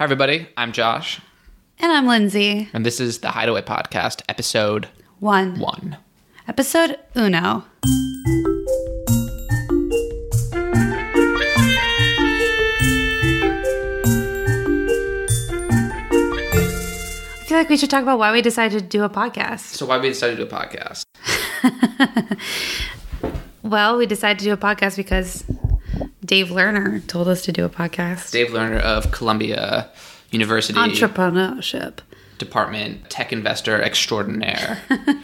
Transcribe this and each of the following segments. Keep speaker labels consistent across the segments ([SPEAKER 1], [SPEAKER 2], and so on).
[SPEAKER 1] Hi, everybody. I'm Josh.
[SPEAKER 2] And I'm Lindsay.
[SPEAKER 1] And this is the Hideaway Podcast, episode
[SPEAKER 2] 1. Episode uno. I feel like we should talk about why we decided to do a podcast.
[SPEAKER 1] So why we decided to do a podcast?
[SPEAKER 2] Well, we decided to do a podcast because Dave Lerner told us to do a podcast.
[SPEAKER 1] Dave Lerner of Columbia University.
[SPEAKER 2] Entrepreneurship.
[SPEAKER 1] Department, tech investor extraordinaire.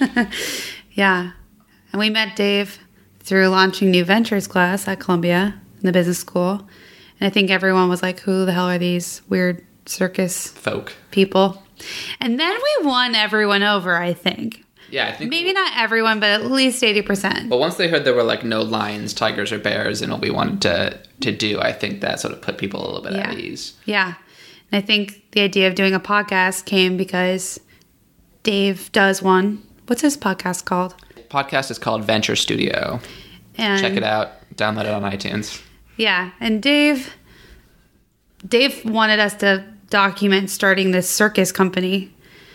[SPEAKER 2] Yeah. And we met Dave through launching New Ventures class at Columbia in the business school. And I think everyone was like, who the hell are these weird circus
[SPEAKER 1] Folk.
[SPEAKER 2] people? And then we won everyone over, I think.
[SPEAKER 1] Yeah, I think...
[SPEAKER 2] Maybe not everyone, but at least 80%.
[SPEAKER 1] But once they heard there were like no lions, tigers, or bears in what we wanted to do, I think that sort of put people a little bit at ease.
[SPEAKER 2] Yeah. And I think the idea of doing a podcast came because Dave does one. What's his podcast called?
[SPEAKER 1] Podcast is called Venture Studio.
[SPEAKER 2] And
[SPEAKER 1] check it out. Download it on iTunes.
[SPEAKER 2] Yeah. And Dave wanted us to document starting this circus company.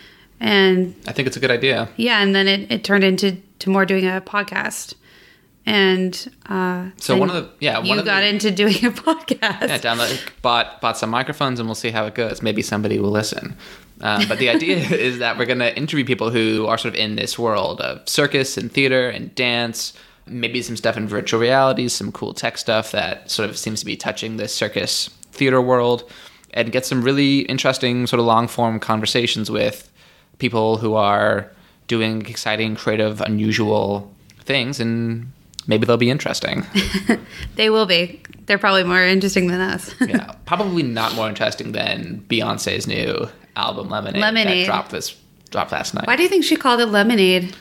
[SPEAKER 2] And
[SPEAKER 1] I think it's a good idea.
[SPEAKER 2] yeah, and then it turned into more doing a podcast. And
[SPEAKER 1] so one of the
[SPEAKER 2] you got into doing a podcast.
[SPEAKER 1] Yeah, bought some microphones, and we'll see how it goes. Maybe somebody will listen. But the idea is that we're going to interview people who are sort of in this world of circus and theater and dance, maybe some stuff in virtual reality, some cool tech stuff that sort of seems to be touching this circus theater world, and get some really interesting sort of long-form conversations with people who are doing exciting, creative, unusual things, and maybe they'll be interesting.
[SPEAKER 2] They will be. They're probably more interesting than us.
[SPEAKER 1] Yeah, probably not more interesting than Beyonce's new album, Lemonade.
[SPEAKER 2] Lemonade.
[SPEAKER 1] That dropped last night.
[SPEAKER 2] Why do you think she called it Lemonade?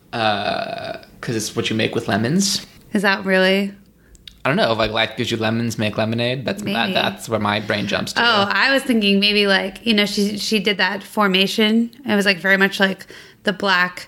[SPEAKER 1] Because it's what you make with lemons.
[SPEAKER 2] Is that really?
[SPEAKER 1] I don't know. If like life gives you lemons, make lemonade. That's where my brain jumps to.
[SPEAKER 2] Oh, I was thinking maybe like, she did that formation. It was like very much like the Black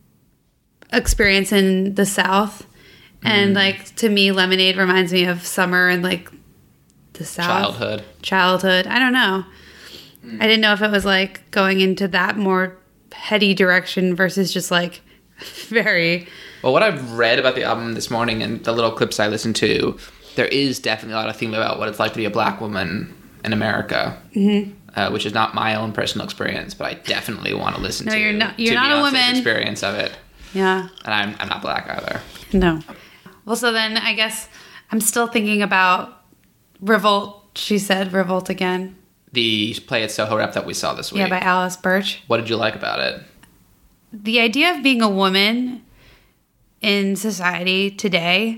[SPEAKER 2] experience in the South. And like, to me, lemonade reminds me of summer and like the South. Childhood. I don't know. I didn't know if it was like going into that more heady direction versus just like very...
[SPEAKER 1] Well, what I've read about the album this morning and the little clips I listened to, there is definitely a lot of theme about what it's like to be a Black woman in America, which is not my own personal experience, but I definitely want to listen to.
[SPEAKER 2] You're not a
[SPEAKER 1] Beyonce's
[SPEAKER 2] woman.
[SPEAKER 1] Experience of it.
[SPEAKER 2] Yeah.
[SPEAKER 1] And I'm not Black either.
[SPEAKER 2] No. Well, so then I guess I'm still thinking about Revolt. She said Revolt again.
[SPEAKER 1] The play at Soho Rep that we saw this week.
[SPEAKER 2] Yeah, by Alice Birch.
[SPEAKER 1] What did you like about it?
[SPEAKER 2] The idea of being a woman in society today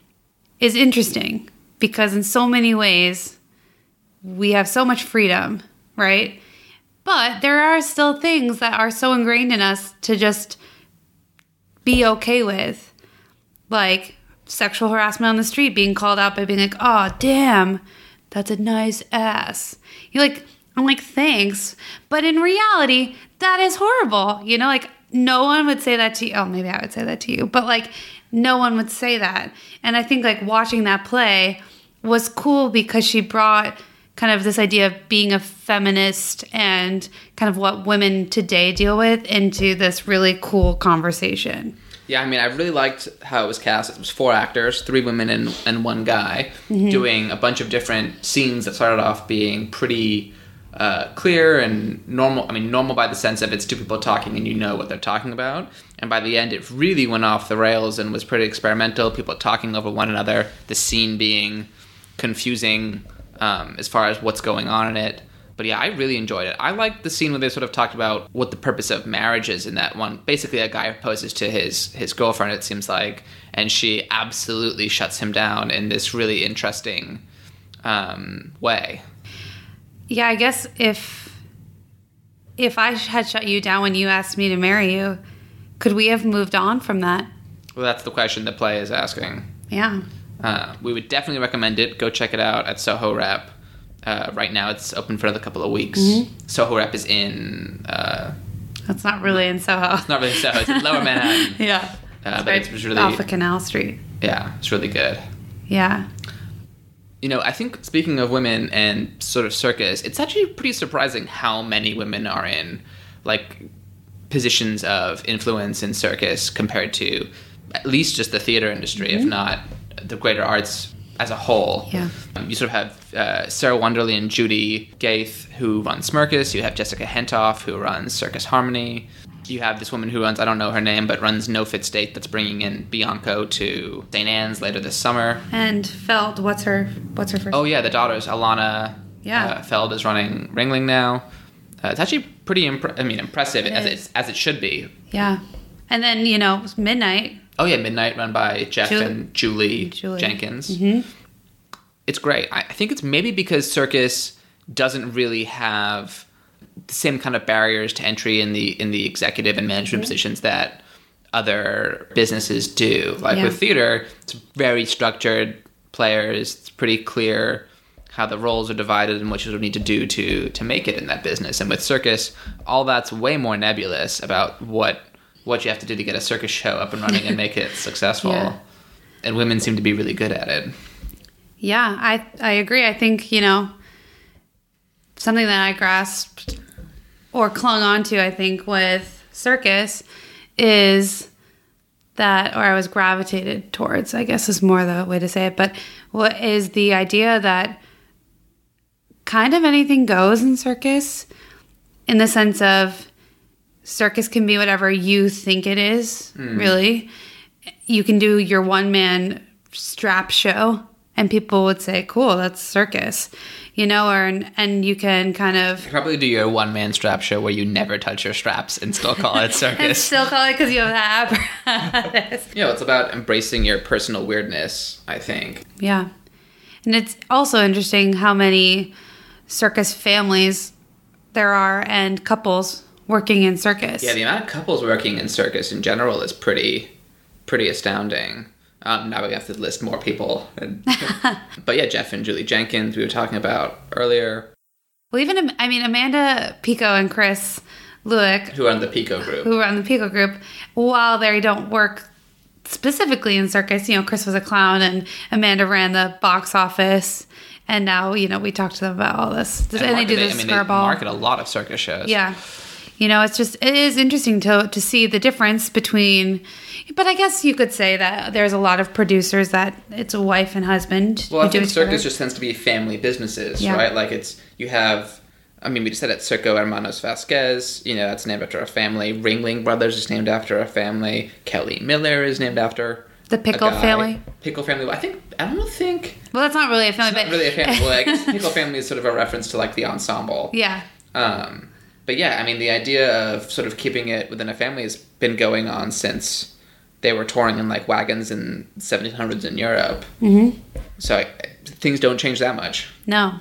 [SPEAKER 2] is interesting because in so many ways we have so much freedom, right? But there are still things that are so ingrained in us to just be okay with, like sexual harassment on the street, being called out by being like, oh, damn, that's a nice ass. I'm like, thanks. But in reality, that is horrible. Like, no one would say that to you. Oh, maybe I would say that to you. But, like, no one would say that. And I think, like, watching that play was cool because she brought kind of this idea of being a feminist and kind of what women today deal with into this really cool conversation.
[SPEAKER 1] Yeah, I mean, I really liked how it was cast. It was 4 actors, 3 women and 1 guy, doing a bunch of different scenes that started off being pretty... clear and normal. I mean, normal by the sense of it's 2 people talking and you know what they're talking about. And by the end, it really went off the rails and was pretty experimental. People talking over one another. The scene being confusing as far as what's going on in it. But yeah, I really enjoyed it. I liked the scene where they sort of talked about what the purpose of marriage is in that one. Basically, a guy proposes to his girlfriend, it seems like, and she absolutely shuts him down in this really interesting way.
[SPEAKER 2] Yeah, I guess if I had shut you down when you asked me to marry you, could we have moved on from that?
[SPEAKER 1] Well, that's the question the play is asking.
[SPEAKER 2] Yeah.
[SPEAKER 1] We would definitely recommend it. Go check it out at Soho Rep. Right now, it's open for another couple of weeks. Soho Rep is in...
[SPEAKER 2] That's not really in Soho.
[SPEAKER 1] It's not really in Soho. It's in Lower Manhattan.
[SPEAKER 2] Yeah.
[SPEAKER 1] But it's really...
[SPEAKER 2] Off of Canal Street.
[SPEAKER 1] Yeah, it's really good.
[SPEAKER 2] Yeah.
[SPEAKER 1] I think speaking of women and sort of circus, it's actually pretty surprising how many women are in like positions of influence in circus compared to at least just the theater industry, if not the greater arts as a whole.
[SPEAKER 2] Yeah.
[SPEAKER 1] You sort of have Sarah Wonderly and Judy Gaith, who run Smirkus. You have Jessica Hentoff, who runs Circus Harmony. You have this woman who runs, I don't know her name, but runs No Fit State, that's bringing in Bianco to St. Anne's later this summer.
[SPEAKER 2] And Feld, what's her first?
[SPEAKER 1] Oh yeah, the daughters. Alana Feld is running Ringling now. It's actually pretty impressive as it should be.
[SPEAKER 2] Yeah. And then, Midnight.
[SPEAKER 1] Oh yeah, Midnight, run by Jeff and Julie Jenkins. Mm-hmm. It's great. I think it's maybe because circus doesn't really have the same kind of barriers to entry in the executive and management positions that other businesses do. Like with theater, it's very structured players. It's pretty clear how the roles are divided and what you need to do to make it in that business. And with circus, all that's way more nebulous about what you have to do to get a circus show up and running and make it successful. Yeah. And women seem to be really good at it.
[SPEAKER 2] Yeah, I agree. I think, something that I grasped or clung onto, I think, with circus is that, or I was gravitated towards, I guess is more the way to say it, but what is the idea that kind of anything goes in circus, in the sense of circus can be whatever you think it is, really. You can do your one-man strap show, and people would say, cool, that's circus, and you can kind of...
[SPEAKER 1] You probably do your one-man strap show where you never touch your straps and still call it circus.
[SPEAKER 2] And still call it because you have the apparatus.
[SPEAKER 1] It's about embracing your personal weirdness, I think.
[SPEAKER 2] Yeah. And it's also interesting how many circus families there are and couples working in circus.
[SPEAKER 1] Yeah, the amount of couples working in circus in general is pretty astounding. Now we have to list more people. But yeah, Jeff and Julie Jenkins, we were talking about earlier.
[SPEAKER 2] Well, even, Amanda Pico and Chris Lewick.
[SPEAKER 1] Who run the Pico group.
[SPEAKER 2] While they don't work specifically in circus, Chris was a clown and Amanda ran the box office. And now, we talk to them about all this. And they do this
[SPEAKER 1] They market a lot of circus shows.
[SPEAKER 2] Yeah. It is interesting to see the difference between, but I guess you could say that there's a lot of producers that it's a wife and husband.
[SPEAKER 1] Well, I think circus just tends to be family businesses, right? Like we just said it, Circo Hermanos Vasquez, that's named after a family. Ringling Brothers is named after a family. Kelly Miller is named after
[SPEAKER 2] the Pickle family.
[SPEAKER 1] Pickle family. I don't think.
[SPEAKER 2] Well, that's not really a family.
[SPEAKER 1] It's not really a family. Well, I guess Pickle family is sort of a reference to like the ensemble.
[SPEAKER 2] Yeah.
[SPEAKER 1] But yeah, the idea of sort of keeping it within a family has been going on since they were touring in like wagons in 1700s in Europe. Mm-hmm. So things don't change that much.
[SPEAKER 2] No.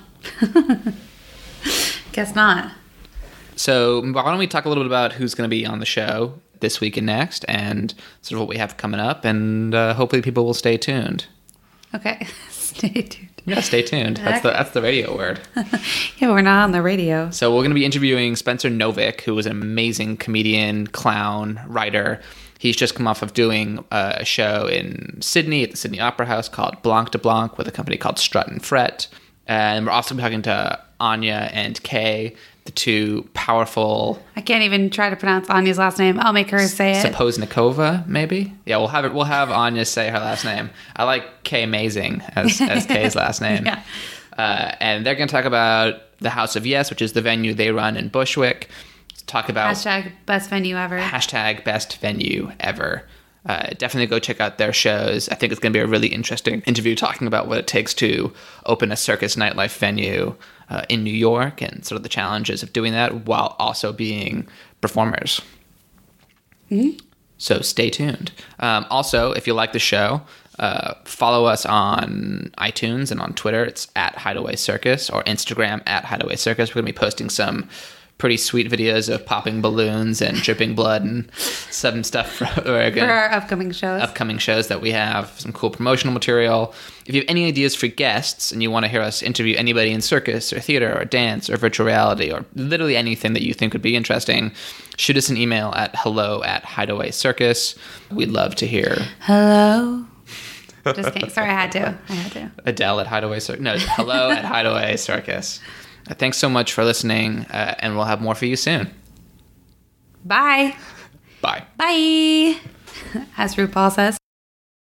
[SPEAKER 2] Guess not.
[SPEAKER 1] So why don't we talk a little bit about who's going to be on the show this week and next, and sort of what we have coming up, and hopefully people will stay tuned.
[SPEAKER 2] Okay, stay tuned.
[SPEAKER 1] Yeah, stay tuned. That's the radio word.
[SPEAKER 2] Yeah, we're not on the radio.
[SPEAKER 1] So we're going to be interviewing Spencer Novick, who is an amazing comedian, clown, writer. He's just come off of doing a show in Sydney at the Sydney Opera House called Blanc de Blanc with a company called Strut and Fret. And we're also talking to Anya and Kay, the two powerful...
[SPEAKER 2] I can't even try to pronounce Anya's last name. I'll make her say it.
[SPEAKER 1] Saposnikova, maybe? Yeah, we'll have Anya say her last name. I like Kay Amazing as Kay's last name.
[SPEAKER 2] Yeah.
[SPEAKER 1] And they're going to talk about the House of Yes, which is the venue they run in Bushwick. Talk about...
[SPEAKER 2] Hashtag best venue ever.
[SPEAKER 1] Hashtag best venue ever. Definitely go check out their shows. I think it's going to be a really interesting interview talking about what it takes to open a circus nightlife venue in New York and sort of the challenges of doing that while also being performers. Mm-hmm. So stay tuned. Also, if you like the show, follow us on iTunes and on Twitter. It's at Hideaway Circus, or Instagram at Hideaway Circus. We're going to be posting some pretty sweet videos of popping balloons and dripping blood and some stuff for
[SPEAKER 2] our upcoming shows
[SPEAKER 1] that we have, some cool promotional material. If you have any ideas for guests and you want to hear us interview anybody in circus or theater or dance or virtual reality or literally anything that you think would be interesting, shoot us an email at hello@hideawaycircus. We'd love to hear.
[SPEAKER 2] Hello. Just kidding. Sorry, I had to.
[SPEAKER 1] Adele at Hideaway Circus. No, hello at Hideaway Circus. Thanks so much for listening, and we'll have more for you soon.
[SPEAKER 2] Bye.
[SPEAKER 1] Bye.
[SPEAKER 2] Bye. As RuPaul says.